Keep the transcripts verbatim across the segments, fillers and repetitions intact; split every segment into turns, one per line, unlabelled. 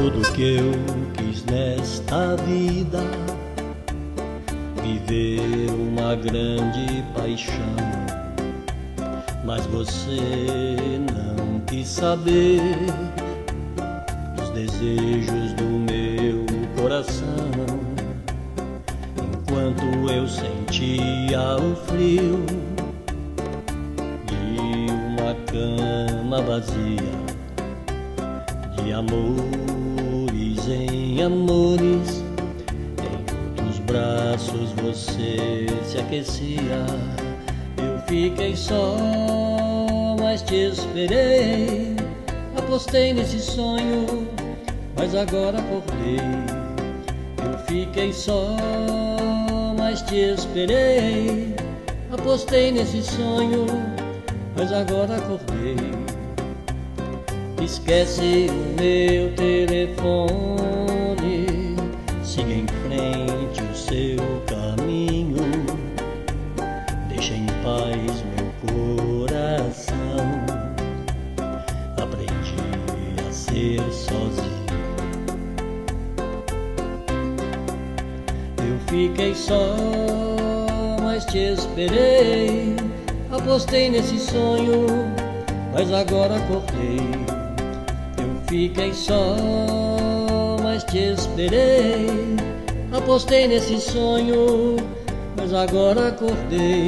tudo que eu quis nesta vida, viver uma grande paixão, mas você não quis saber dos desejos do meu coração. Enquanto eu sentia o frio de uma cama vazia, de amores em amores, em outros braços você se aquecia. Eu fiquei só, mas te esperei. Apostei nesse sonho, mas agora acordei. Eu fiquei só, mas te esperei. Apostei nesse sonho, mas agora acordei. Esquece o meu telefone, siga em frente o seu caminho, deixa em paz meu coração. Aprendi a ser sozinho. Eu fiquei só, mas te esperei. Apostei nesse sonho, mas agora acordei. Fiquei só, mas te esperei. Apostei nesse sonho, mas agora acordei.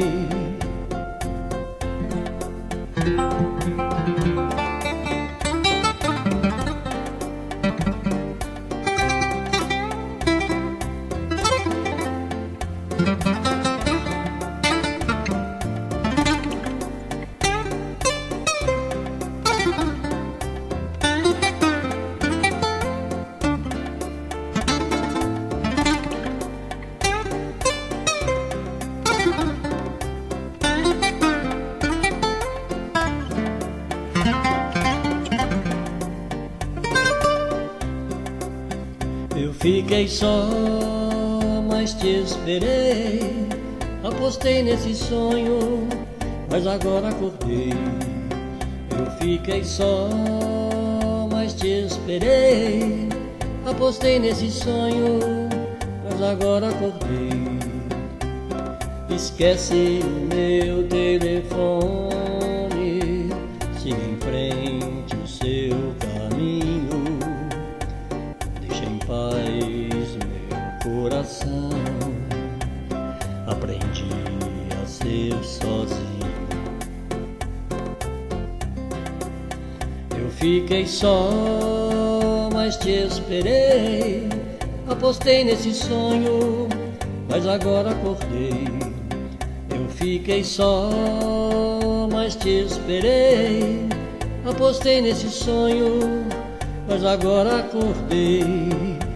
Eu fiquei só, mas te esperei. Apostei nesse sonho, mas agora acordei. Eu fiquei só, mas te esperei. Apostei nesse sonho, mas agora acordei. Esquece o meu telefone, siga em frente o seu caminho, paz meu coração. Aprendi a ser sozinho. Eu fiquei só, mas te esperei. Apostei nesse sonho, mas agora acordei. Eu fiquei só, mas te esperei. Apostei nesse sonho, mas agora acordei.